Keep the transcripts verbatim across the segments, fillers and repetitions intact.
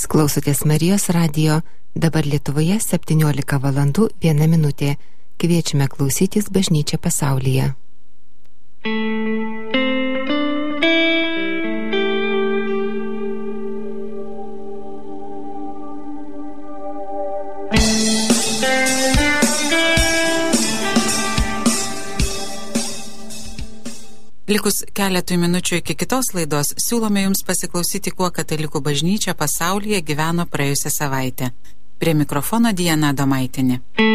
klausotės Marijos radijo, dabar Lietuvoje septyniolika valandų viena minutė. Kviečiame klausytis Bažnyčia pasaulyje. Likus keletui minučių iki kitos laidos, siūlome Jums pasiklausyti, kuo Katalikų bažnyčia pasaulyje gyveno praėjusią savaitę. Prie mikrofono Diana Adomaitinė.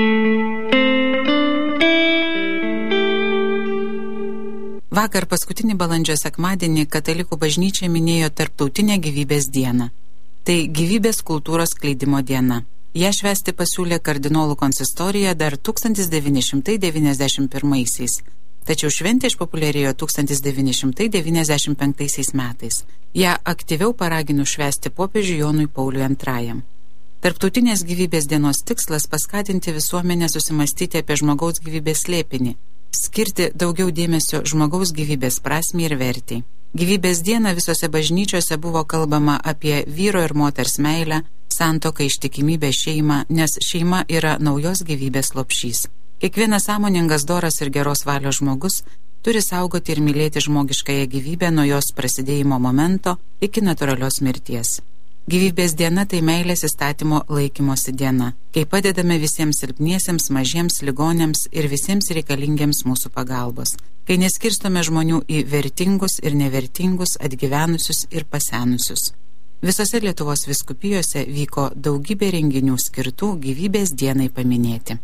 Vakar paskutinį balandžio sekmadienį Katalikų bažnyčia minėjo Tarptautinę gyvybės dieną. Tai gyvybės kultūros skleidimo diena. Ją švęsti pasiūlė kardinolų konsistorija dar tūkstantis devyni šimtai devyniasdešimt pirmaisiais. Tačiau šventė išpopuliarėjo tūkstantis devyni šimtai devyniasdešimt penktaisiais metais. Ją aktyviau paragino švęsti popiežiui Jonui Pauliui antrajam. Tarptautinės gyvybės dienos tikslas paskatinti visuomenę susimastyti apie žmogaus gyvybės slėpinį, skirti daugiau dėmesio žmogaus gyvybės prasmei ir vertei. Gyvybės dieną visose bažnyčiose buvo kalbama apie vyro ir moters meilę, santuoką, ištikimybę, šeimą, nes šeima yra naujos gyvybės lopšys. Kiekvienas sąmoningas, doras ir geros valios žmogus turi saugoti ir mylėti žmogiškąją gyvybę nuo jos prasidėjimo momento iki natūralios mirties. Gyvybės diena tai meilės įstatymo laikymosi diena, kai padedame visiems silpniesiems, mažiems, ligoniams ir visiems reikalingiems mūsų pagalbos, kai neskirstome žmonių į vertingus ir nevertingus, atgyvenusius ir pasenusius. Visose Lietuvos vyskupijose vyko daugybė renginių skirtų gyvybės dienai paminėti.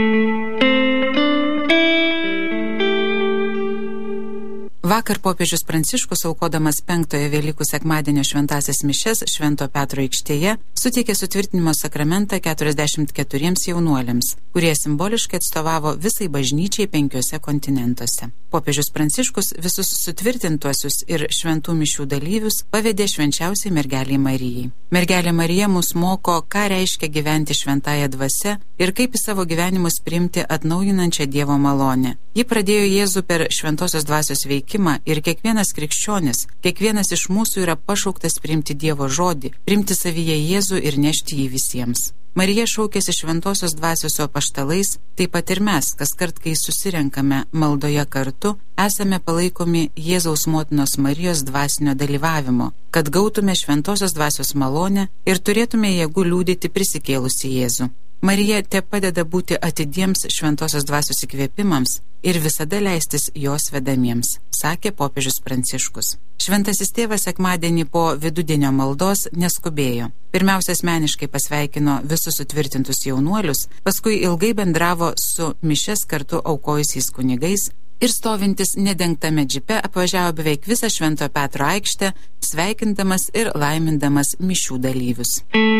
Vakar popiežius Pranciškus, aukodamas penktojo Velykų sekmadienio šventąsias mišias Švento Petro aikštėje, suteikė sutvirtinimo sakramentą keturiasdešimt keturiems jaunuoliams, kurie simboliškai atstovavo visai bažnyčiai penkiuose kontinentuose. Popiežius Pranciškus visus sutvirtintuosius ir šventų mišių dalyvius pavedė švenčiausiai mergelei Marijai. Mergelė Marija mus moko, ką reiškia gyventi šventąją dvasia ir kaip į savo gyvenimus priimti atnaujinančią Dievo malonę. Ji pradėjo Jėzų per šventosios dvasios veikimą ir kiekvienas krikščionis, kiekvienas iš mūsų yra pašauktas priimti Dievo žodį, priimti savyje Jėzų ir nešti jį visiems. Marija šaukėsi šventosios dvasios apaštalais, taip pat ir mes, kaskart, kai susirenkame maldoje kartu, esame palaikomi Jėzaus motinos Marijos dvasinio dalyvavimo, kad gautume šventosios dvasios malonę ir turėtume jėgų liudyti prisikėlusi Jėzų. Marija te padeda būti atidiems šventosios dvasios įkvėpimams ir visada leistis jos vedamiems, sakė popiežius Pranciškus. Šventasis tėvas sekmadienį po vidudienio maldos neskubėjo. Pirmiausia, asmeniškai pasveikino visus sutvirtintus jaunuolius, paskui ilgai bendravo su mišias kartu aukojusiais kunigais ir stovintis nedengtame džipe apvažiavo beveik visą Švento Petro aikštę, sveikindamas ir laimindamas mišių dalyvius.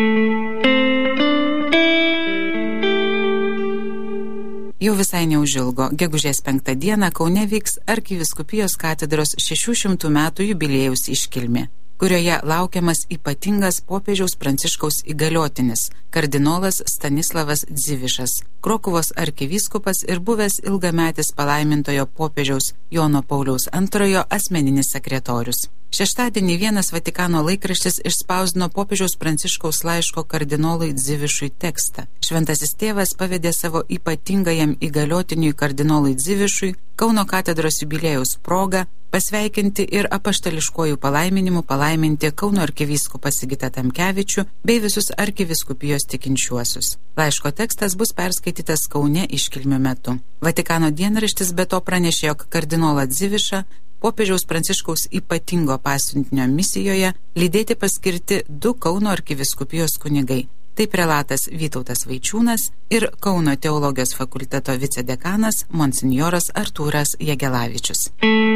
Jau visai neužilgo, gegužės penktą dieną Kaune vyks Arkivyskupijos katedros šešių šimtų metų jubiliejaus iškilmė, kurioje laukiamas ypatingas popiežiaus Pranciškaus įgaliotinis, kardinolas Stanislavas Dzivišas, Krokuvos arkivyskupas ir buvęs ilgametis palaimintojo popiežiaus Jono Pauliaus antrojo asmeninis sekretorius. Šeštadienį vienas Vatikano laikraštis išspausdino popiežiaus Pranciškaus laiško kardinolui Dzivišui tekstą. Šventasis tėvas pavedė savo ypatingajam įgaliotiniui kardinolui Dzivišui Kauno katedros jubiliejaus progą pasveikinti ir apaštališkuoju palaiminimu palaiminti Kauno arkivyskupą Sigitą Tamkevičių bei visus arkivyskupijos tikinčiuosius. Laiško tekstas bus perskaitytas Kaune iškilmių metu. Vatikano dienraštis be to pranešė, jog kardinolą Dzivišą popiežiaus Pranciškaus ypatingo pasiuntinio misijoje lydėti paskirti du Kauno arkivyskupijos kunigai. Tai prelatas Vytautas Vaičiūnas ir Kauno teologijos fakulteto vicedekanas monsinjoras Artūras Jagelavičius.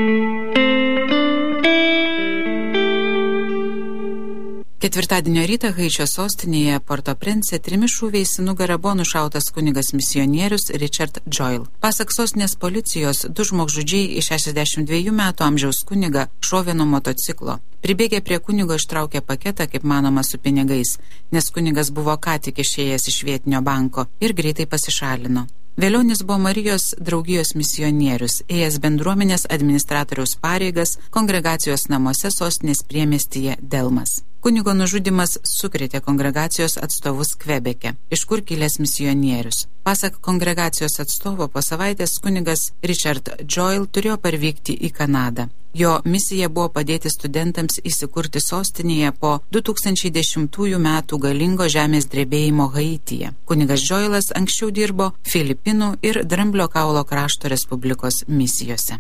Ketvirtadienio rytą Haičio sostinėje Porto Prince trimis šūviais į nugarą buvo nušautas kunigas misionierius Richard Joyle. Pasak sostinės policijos, du žmogžudžiai iš šešiasdešimt dviejų metų amžiaus kunigą šovė nuo motociklo. Pribėgę prie kunigo ištraukė paketą, kaip manoma, su pinigais, nes kunigas buvo ką tik išėjęs iš vietinio banko ir greitai pasišalino. Vėlionis buvo Marijos draugijos misionierius, ėjęs bendruomenės administratoriaus pareigas kongregacijos namuose sostinės priemiestyje Delmas. Kunigo nužudimas sukrėtė kongregacijos atstovus Kvebeke, iš kur kilęs misionierius. Pasak kongregacijos atstovo, po savaitės kunigas Richard Joyle turėjo parvykti į Kanadą. Jo misija buvo padėti studentams įsikurti sostinėje po du tūkstančiai dešimtųjų metų galingo žemės drebėjimo Haityje. Kunigas Joylas anksčiau dirbo Filipinų ir Dramblio kaulo krašto Respublikos misijose.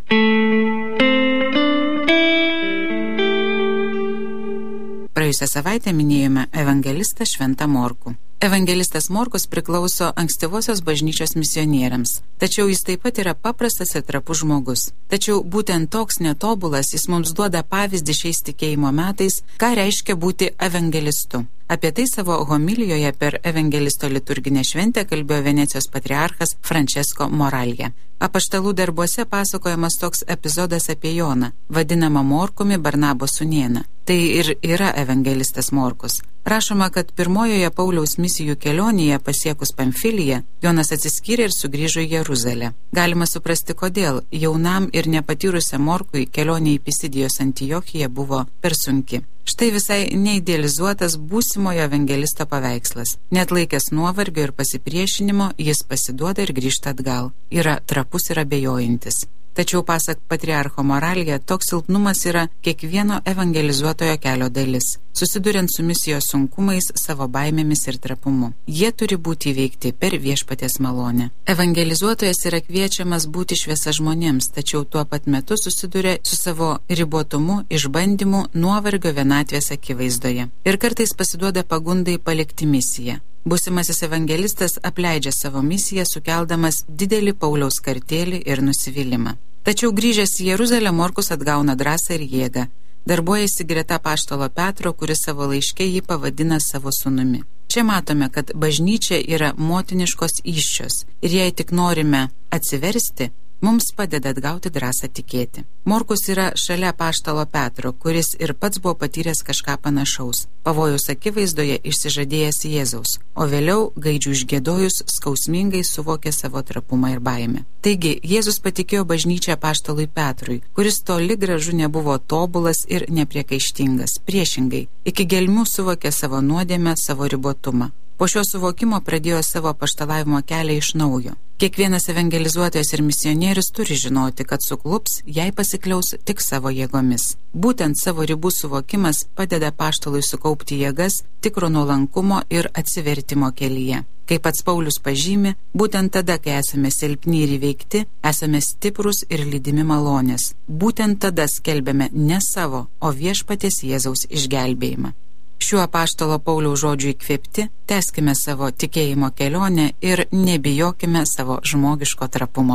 Praėjusią savaitę minėjome evangelistą Šventą Morkų. Evangelistas Morkus priklauso ankstyvosios bažnyčios misionieriams, tačiau jis taip pat yra paprastas ir trapus žmogus. Tačiau būtent toks netobulas jis mums duoda pavyzdį šiais tikėjimo metais, ką reiškia būti evangelistu. Apie tai savo homilijoje per evangelisto liturginę šventę kalbėjo Venecijos patriarchas Francesco Moralja. Apaštalų darbuose pasakojamas toks epizodas apie Joną, vadinamą Morkumi Barnabo sūnėną. Tai ir yra evangelistas Morkus. Rašoma, kad pirmojoje Pauliaus misijų kelionėje pasiekus Pamfiliją, Jonas atsiskyrė ir sugrįžo į Jeruzalę. Galima suprasti, kodėl jaunam ir nepatyrusiam Morkui kelionė į Pisidijos Antiochiją buvo per sunki. Štai visai neidealizuotas būsimojo evangelisto paveikslas. Net laikęs nuovargio ir pasipriešinimo, jis pasiduoda ir grįžta atgal. Yra trapus ir abejojantis. Tačiau, pasak patriarcho Moralja, toks silpnumas yra kiekvieno evangelizuotojo kelio dalis, susiduriant su misijos sunkumais, savo baimėmis ir trapumu. Jie turi būti įveikti per viešpaties malonę. Evangelizuotojas yra kviečiamas būti šviesa žmonėms, tačiau tuo pat metu susiduria su savo ribotumu, išbandymu, nuovargio vienatvės akivaizdoje. Ir kartais pasiduoda pagundai palikti misiją. Būsimasis evangelistas apleidžia savo misiją, sukeldamas didelį Pauliaus kartėlį ir nusivylimą. Tačiau grįžęs į Jeruzalę, Morkus atgauna drąsą ir jėgą. Darbuojasi greta apaštalo Petro, kuris savo laiške jį pavadina savo sūnumi. Čia matome, kad bažnyčia yra motiniškos įsčios ir jei tik norime atsiversti, mums padeda atgauti drąsą tikėti. Morkus yra šalia apaštalo Petro, kuris ir pats buvo patyręs kažką panašaus. Pavojaus akivaizdoje išsižadėjęs Jėzaus, o vėliau, gaidžių išgiedojus, skausmingai suvokė savo trapumą ir baimę. Taigi, Jėzus patikėjo bažnyčią apaštalui Petrui, kuris toli gražu nebuvo tobulas ir nepriekaištingas. Priešingai, iki gelmių suvokė savo nuodėmę, savo ribotumą. Po šio suvokimo pradėjo savo apaštalavimo kelią iš naujo. Kiekvienas evangelizuotojas ir misionierius turi žinoti, kad suklups, jei pasikliaus tik savo jėgomis. Būtent savo ribų suvokimas padeda apaštalui sukaupti jėgas tikro nuolankumo ir atsivertimo kelyje. Kaip pats Paulius pažymi, būtent tada, kai esame silpni ir įveikti, esame stiprus ir lydimi malonės. Būtent tada skelbiame ne savo, o viešpaties Jėzaus išgelbėjimą. Šiuo apaštalo Pauliaus žodžiu įkvėpti, tęskime savo tikėjimo kelionę ir nebijokime savo žmogiško trapumo.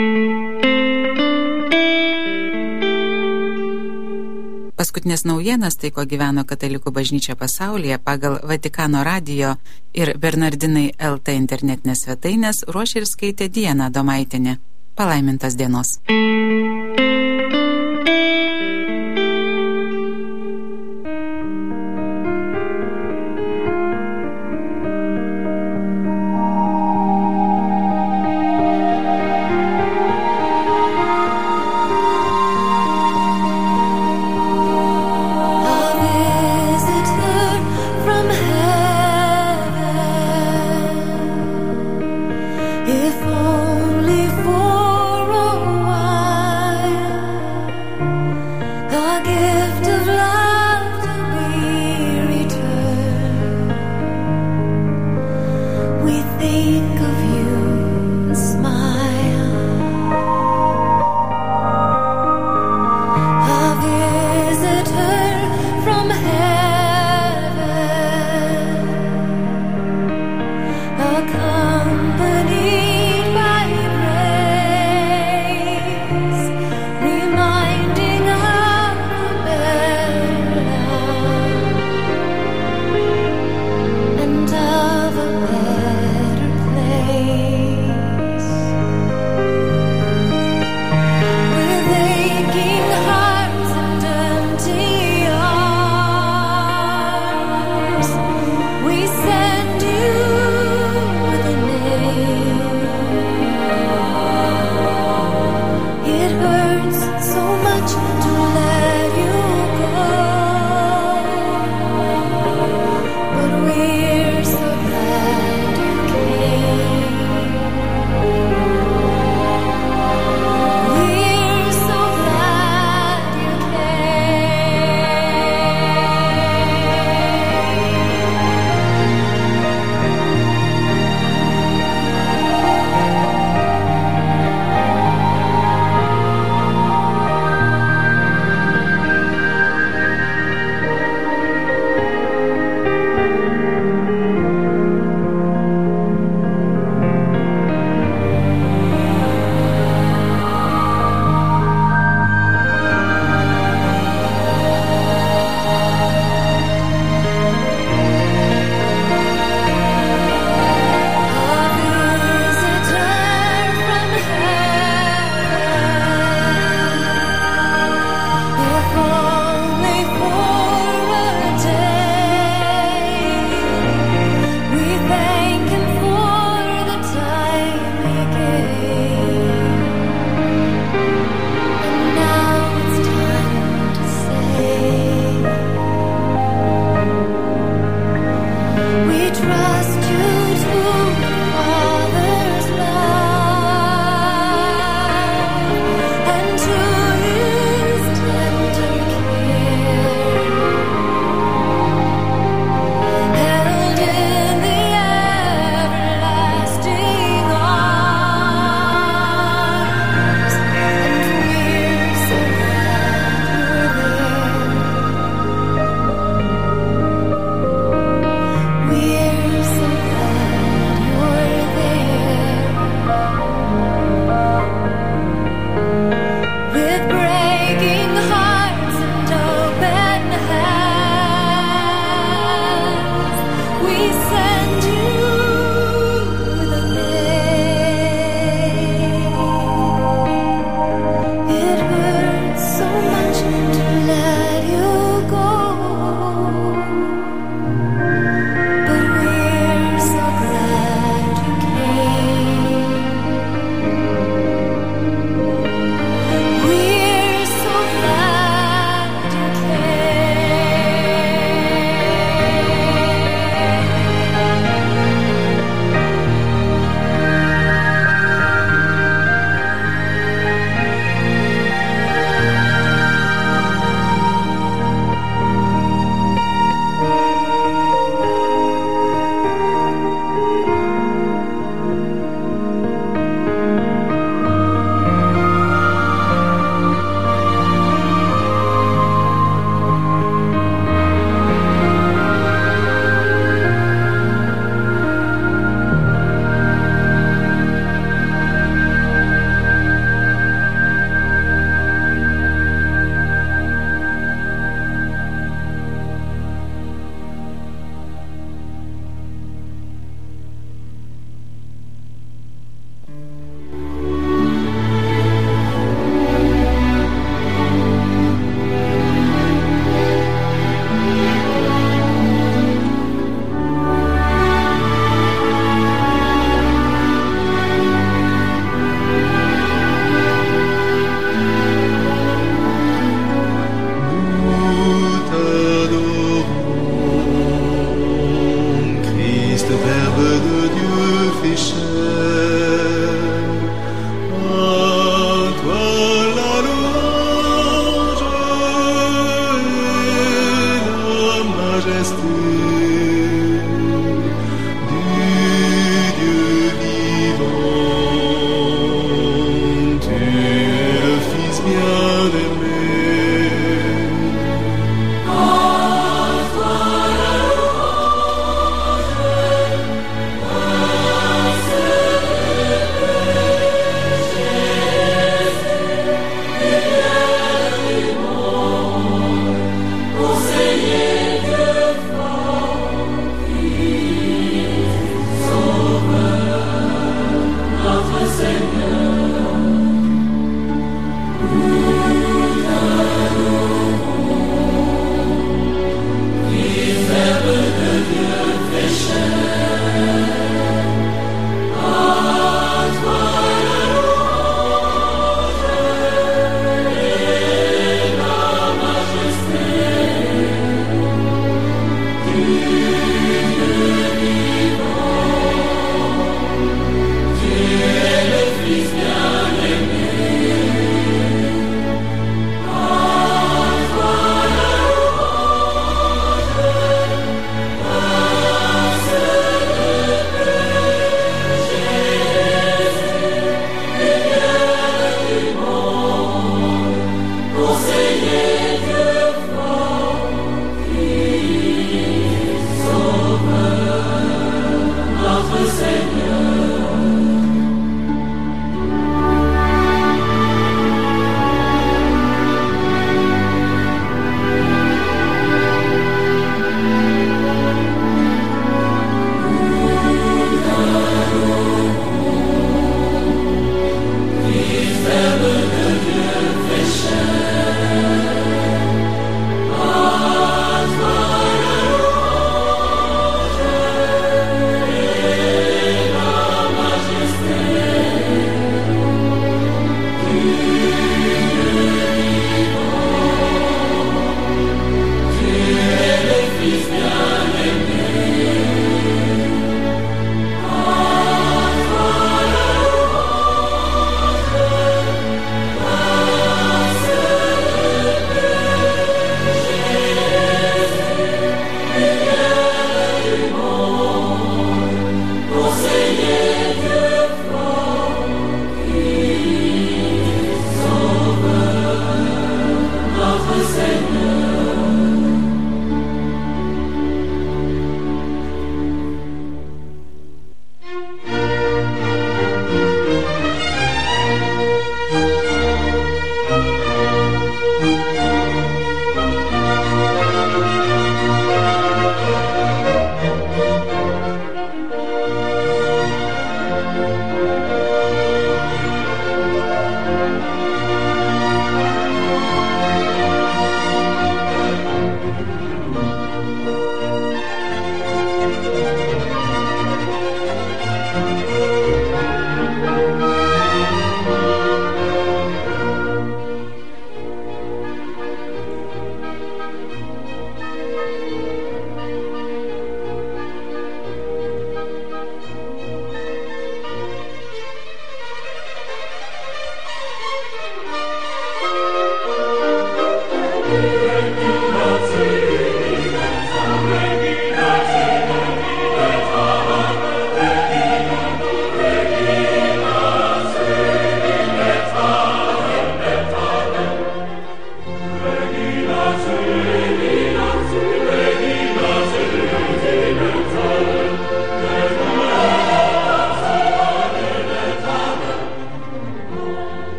Paskutinės naujienas, tai ko gyveno katalikų bažnyčia pasaulyje, pagal Vatikano radijo ir Bernardinai L T internetinės svetainės ruošė ir skaitė Diana Adomaitienė. Palaimintos dienos. If only for a while.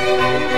Thank you.